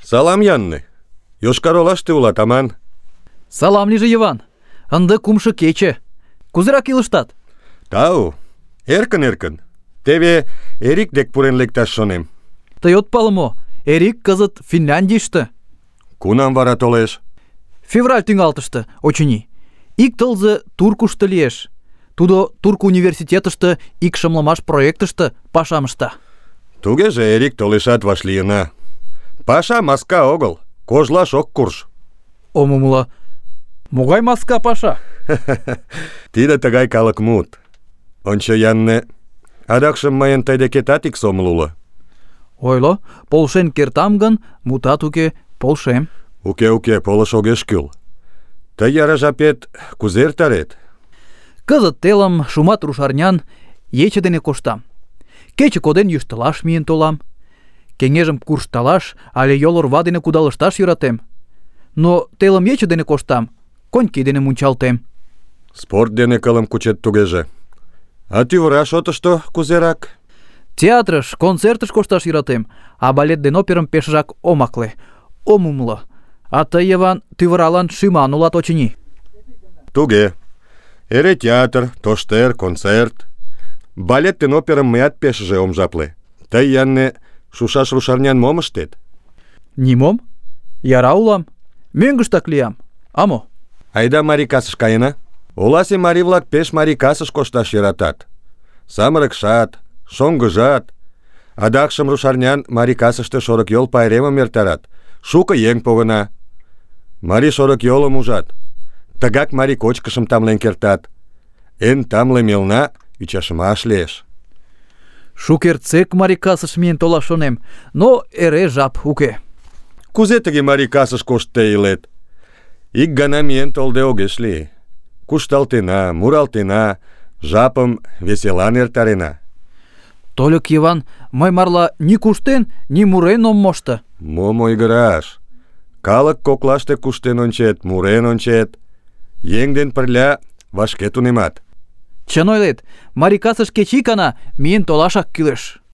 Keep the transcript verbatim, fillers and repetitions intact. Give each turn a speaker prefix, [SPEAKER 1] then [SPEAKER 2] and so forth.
[SPEAKER 1] Салам, Янны. Йошкар-Олаште улат аман.
[SPEAKER 2] Салам лийже, Йыван. Ынде кумшо кече. Кузерак илыштат?
[SPEAKER 1] Тау. Эркын-эркын. Теве Эрик дек пурен лекташ шонем.
[SPEAKER 2] Тый от пале мо? Эрик кызыт Финляндийыште.
[SPEAKER 1] Кунам вара толеш?
[SPEAKER 2] Февраль тӱҥалтыште, очыни. Ик тылзе Туркушто лиеш. Тудо Турку университетыште ик шымлымаш проектыште пашам ышта.
[SPEAKER 1] Тугеже Эрик толешат вашлийына. Паша маска огыл, кожлаш ок курж.
[SPEAKER 2] Ом умыло. Могай маска паша?
[SPEAKER 1] Тиде тыгай калык мут. Ончо, Янне, адакшым мыйын тый декетат ик сомыл уло.
[SPEAKER 2] Ойло, полшен кертам гын, мутат уке, полшем.
[SPEAKER 1] Уке-уке, полыш огеш кӱл. Тый яра жапет кузе эртарет?
[SPEAKER 2] Кызыт телым шумат рушарнян ече дене коштам. Кече коден йӱштылаш миен толам. Кеҥежым куржталаш але йолорва дене кудалышташ йӧратем. Но телым ече дене коштам, коньки дене мунчалтем.
[SPEAKER 1] Спорт дене кылым кучет тугеже. А тӱвыра шотышто кузерак?
[SPEAKER 2] Театрыш, концертыш кошташ йӧратем, а балет ден оперым пешыжак ом акле. Ом умыло. А тый, Йыван, тӱвыралан шӱман улат, очыни.
[SPEAKER 1] Туге. Эре театр, тоштер, концерт. Балет ден оперым мыят пешыже ом жапле. Тый, Янне, шушаш рушарнян мом ыштет?
[SPEAKER 2] Нимом. Яра улам. Мӧҥгыштак лиям. А мо?
[SPEAKER 1] Айда марий касыш каена. Оласе марий-влак пеш марий касыш кошташ йӧратат. Самырыкшат, шоҥгыжат. Адакшым рушарнян марий касыште шорыкйол пайремым эртарат. Шуко еҥ погына. Марий шорыкйолым ужат. Тыгак марий кочкышым тамлен кертат. Эн тамле мелна ӱчашымаш лиеш.
[SPEAKER 2] Шукертсек марий касыш миен толаш шонем, но эре жап уке.
[SPEAKER 1] Кузе тыге марий касыш коштде илет? Ик гана миен толде огеш лий. Кушталтена, муралтена, жапым веселан эртарена.
[SPEAKER 2] Тольык, Йыван, мый марла ни куштен, ни мурен ом мошто.
[SPEAKER 1] Мом ойгыраш? Калык коклаште куштен ончет, мурен ончет. Еҥ ден пырля вашке тунемат.
[SPEAKER 2] Чын ойлет, марий касыш кеч икана миен толашак кӱлеш.